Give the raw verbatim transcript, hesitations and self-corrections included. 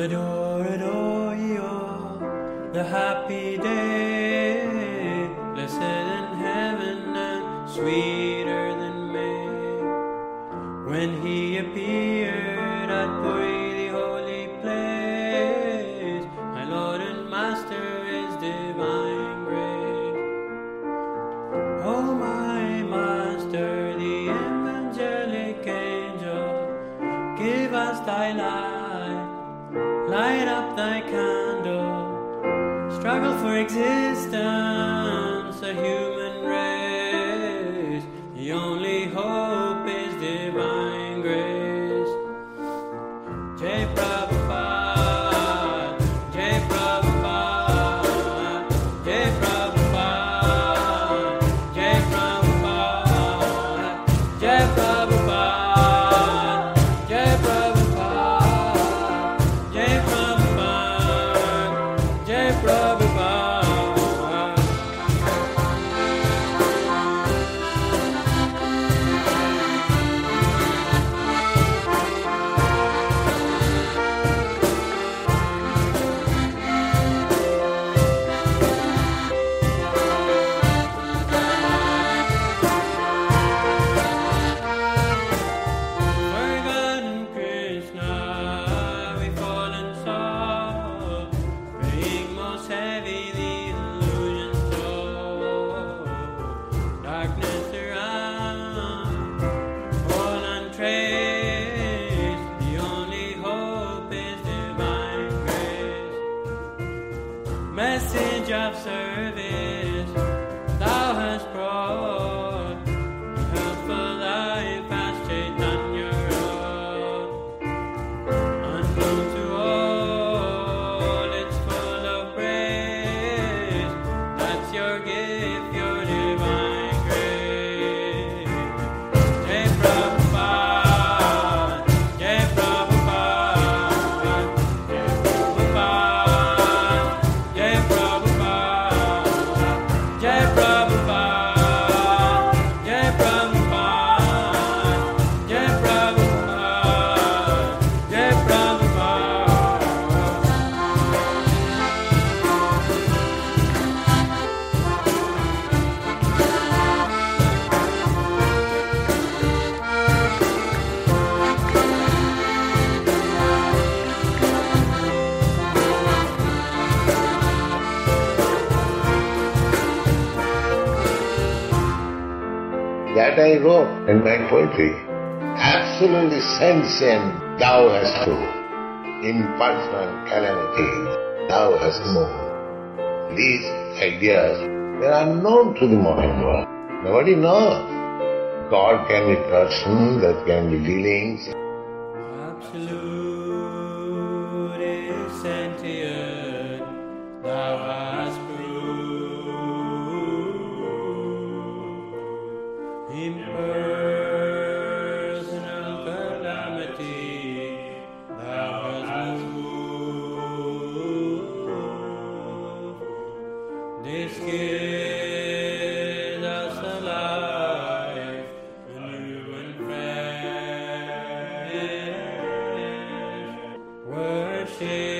Adore, adore ye all the happy day, blessed in heaven and sweeter than May, when he appeared at Puri, the holy place, my Lord and Master, his divine grace. Oh, my Master, the angelic angel, give us thy light, light up thy candle, struggle for existence, a human race, the only hope is divine grace. Jai Prabhupada, Jai Prabhupada, Jai Prabhupada, Jai Prabhupada, Jai Prabhupada, Jai Prabhupada, Jai Prabhupada, Jai Prabhupada. Forgotten Krishna, we fall and soul, praying most heavy the illusion soul. Darkness around, all untraced, the only hope is divine grace. Message of service thou hast brought, helpful life as Chaitanya wrote. Unknown to all, it's full of praise. That's your gift, your divine grace. Jai Prabhupada, Jai Prabhupada, Jai Prabhupada, Jai Prabhupada, Jai Prabhupada, Jai Prabhupada, Jai Prabhupada, Jai Prabhupada. That I wrote in my poetry. Absolutely sentient, thou hast to. Impersonal calamity, thou hast moved. These ideas, they are unknown to the modern world. Nobody knows. God can be person, there can be dealings. Absolute is sentient, thou hast proved. Impersonal calamity, thou hast moved. This gives us a life, new and fresh. Worship